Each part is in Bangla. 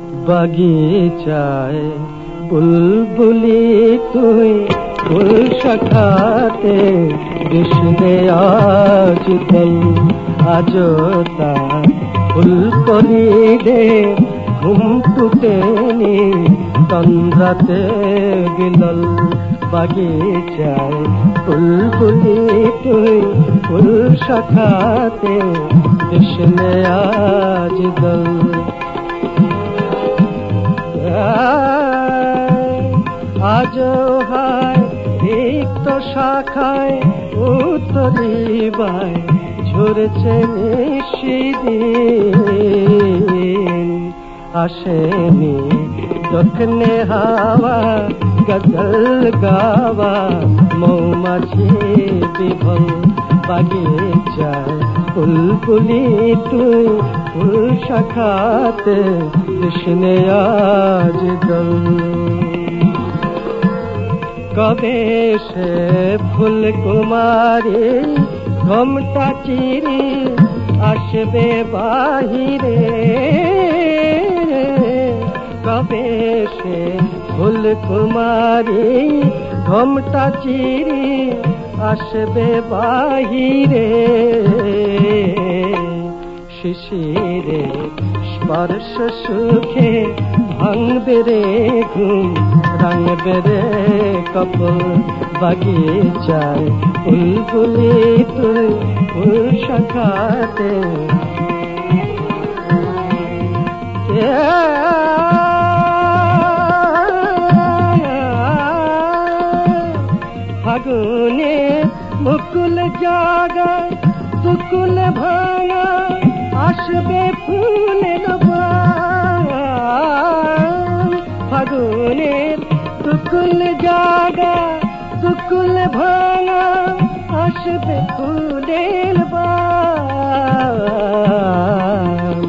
বাগিচায় বুলবুলি তুই ফুল শাখাতে কৃষ্ণে আজ দল আজ তা ফুল কলি দে ঘুম টুটেনি তন্দ্রাতে বিলল বাগিচায় বুলবুলি তুই ফুল শাখাতে কৃষ্ণে আজ দল আজ হায় রিক্ত শাখায় উত্তরিবায় ঝরেছে নিশিদিন আসেনি দক্ষিণে হাওয়া গজল গাওয়া মৌমাছি বিভল বাগিচায় বুলবুলি তুই ফুল শাখাতে কৃষ্ণে আজ দল কবে সে ফুল কুমারী ঘোমটা চিরি আসবে বাহিরে কবে সে ফুল কুমারী ঘোমটা চিরি আসবে বাহিরে শিশিরে স্পর্শ সুখে ভাঙবে রে ঘুম রাঙবে রে কপল বাগিচায় বুলবুলি তুই ফুল শাখাতে ফাগুনে মুকুল জাগায় দুকুল ভাঙা আসবে ফুলের বান ফাগুনের দুকুল জাগা দুকুল ভাঙা আসবে ফুলের বান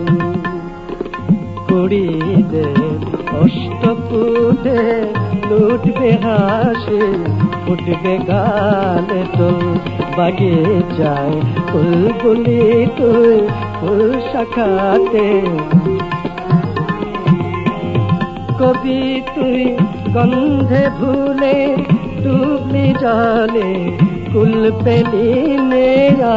কুড়িদের অষ্টপুটে লুটবে হাসি উঠবে গালে তোল বাগিচায় বুলবুলি তুই ফুল শাখাতে কবি তুই গন্ধে ভুলে ডুবলি জলে কুল পেলি মেরা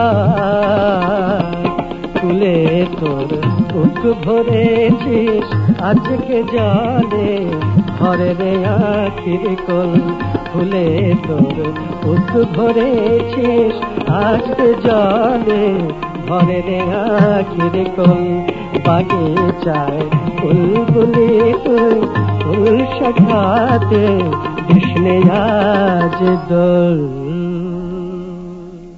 কুলে তোর বুক ভরেছিস আজকে জলে ভরে রে আখির কল ফুলে তোর বুক ভরেছিস আজকে জলে ভরে রে আখির কল বাগিচায় বুলবুলি তুই ফুল শাখাতে কৃষ্ণে আজ দোল।